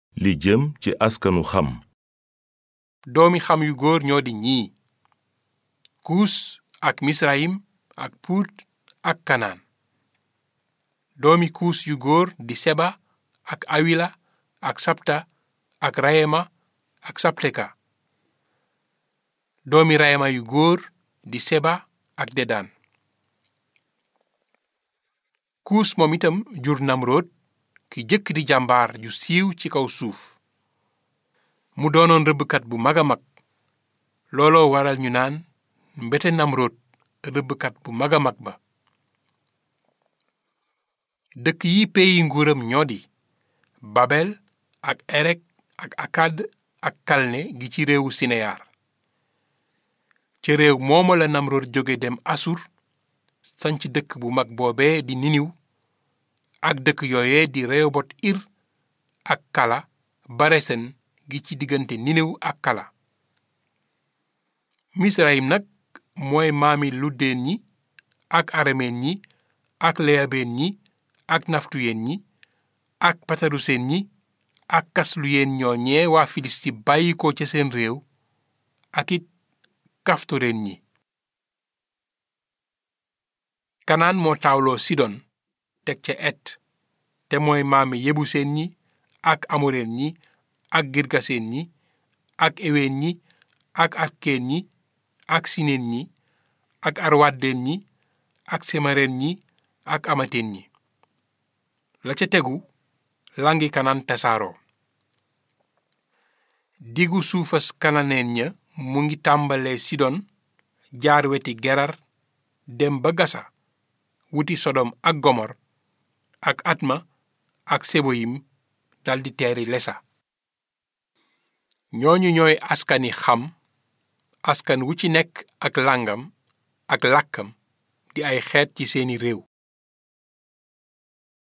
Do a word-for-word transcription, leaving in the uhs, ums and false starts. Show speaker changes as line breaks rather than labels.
li jëm ci askanu xam.
doomi xam yu góor ñoo di ñii: kuus ak misrayim ak puut ak kanaan. doomi kuus yu góor di seba ak awila ak sabta ak rayema ak sabteka. doomi rayema yu góor di seba ak dedaan. kuus moom itam jur namrood ki jëkk di jàmbaar ju siiw ci kaw suuf. mu doonoon rëbbkat bu mag a mag. looloo waral ñu naan mbete namrood rëbbkat bu mag a mag ba. dëkk yi peyi nguuram ñoo di babel ak erek ak akad ak kalne gi ci réewu sineyaar. ca réew mooma la namrood jóge dem asur sanc dëkk bu mag boobee di niniw ak dëkk yooye di rehobot ir ak kala baresen gi ci diggante niniw ak kala. misrayim nag mooy maami luddeen ñi ak arameen ñi ak leyabeen ñi ak naftuyeen ñi ak pataruseen ñi ak kasluyeen ñooñee waa filisti bàyyi ko ca seen réew ak it kaftoreen ñi. kanaan moo taawloo sidon teg ca et te mooy maami yebuseen ñi ak amoreen ñi ak girgaseen ñi ak eween ñi ak arkeen ñi ak sineen ñi ak arwaddeen ñi ak semareen ñi ak amateen ñi. la ca tegu langi kanaan tasaaroo. diggu suufas kananeen ña mu ngi tàmbalee sidon jaar weti gerar dem ba gasa wuti sodom ak gomor ak atma ak seboyim daldi teeri lesa. ñooñu ñooy askani xam, askan wu ci nekk ak làngam ak làkkam di ay xeet ci seeni réew.